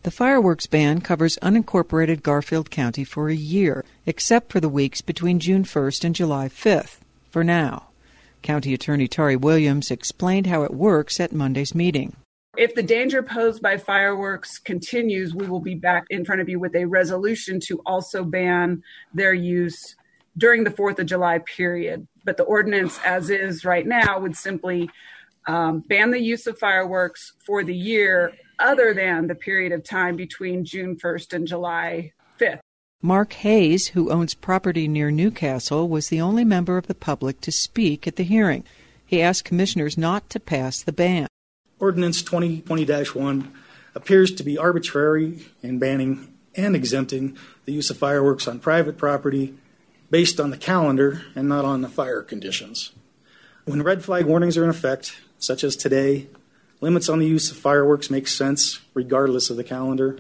The fireworks ban covers unincorporated Garfield County for a year, except for the weeks between June 1st and July 5th, for now. County Attorney Tari Williams explained how it works at Monday's meeting. If the danger posed by fireworks continues, we will be back in front of you with a resolution to also ban their use during the 4th of July period. But the ordinance as is right now would simply ban the use of fireworks for the year other than the period of time between June 1st and July 5th. Mark Hayes, who owns property near Newcastle, was the only member of the public to speak at the hearing. He asked commissioners not to pass the ban. Ordinance 2020-1 appears to be arbitrary in banning and exempting the use of fireworks on private property based on the calendar and not on the fire conditions. When red flag warnings are in effect, such as today, limits on the use of fireworks make sense regardless of the calendar.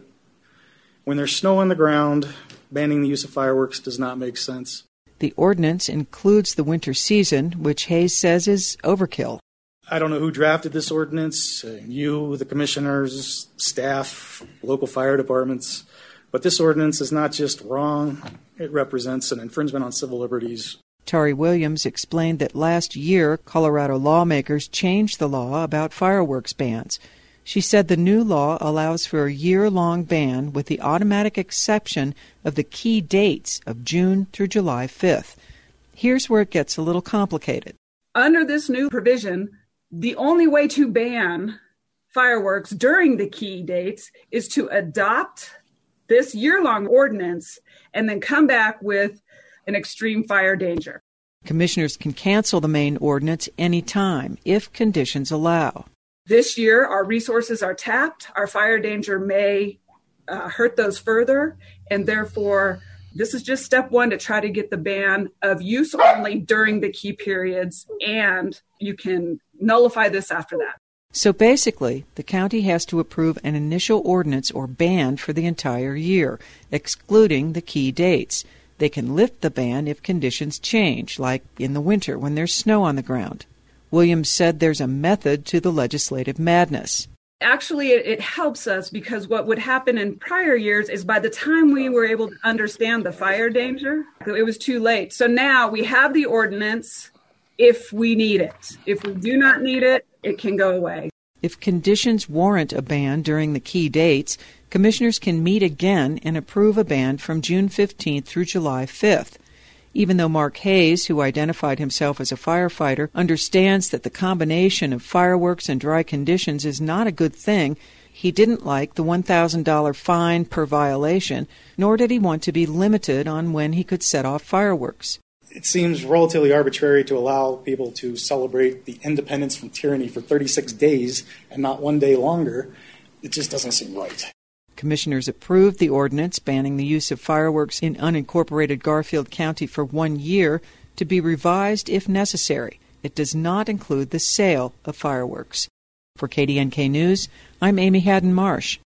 When there's snow on the ground, banning the use of fireworks does not make sense. The ordinance includes the winter season, which Hayes says is overkill. I don't know who drafted this ordinance, you, the commissioners, staff, local fire departments, but this ordinance is not just wrong, it represents an infringement on civil liberties. Tari Williams explained that last year, Colorado lawmakers changed the law about fireworks bans. She said the new law allows for a year-long ban with the automatic exception of the key dates of June through July 5th. Here's where it gets a little complicated. Under this new provision, the only way to ban fireworks during the key dates is to adopt this year-long ordinance and then come back with an extreme fire danger. Commissioners can cancel the main ordinance any time if conditions allow. This year, our resources are tapped. Our fire danger may hurt those further, and therefore, this is just step one to try to get the ban of use only during the key periods, and you can nullify this after that. So basically, the county has to approve an initial ordinance or ban for the entire year, excluding the key dates. They can lift the ban if conditions change, like in the winter when there's snow on the ground. Williams said there's a method to the legislative madness. Actually, it helps us because what would happen in prior years is by the time we were able to understand the fire danger, it was too late. So now we have the ordinance if we need it. If we do not need it, it can go away. If conditions warrant a ban during the key dates, commissioners can meet again and approve a ban from June 15th through July 5th. Even though Mark Hayes, who identified himself as a firefighter, understands that the combination of fireworks and dry conditions is not a good thing, he didn't like the $1,000 fine per violation, nor did he want to be limited on when he could set off fireworks. It seems relatively arbitrary to allow people to celebrate the independence from tyranny for 36 days and not one day longer. It just doesn't seem right. Commissioners approved the ordinance banning the use of fireworks in unincorporated Garfield County for 1 year to be revised if necessary. It does not include the sale of fireworks. For KDNK News, I'm Amy Haddon Marsh.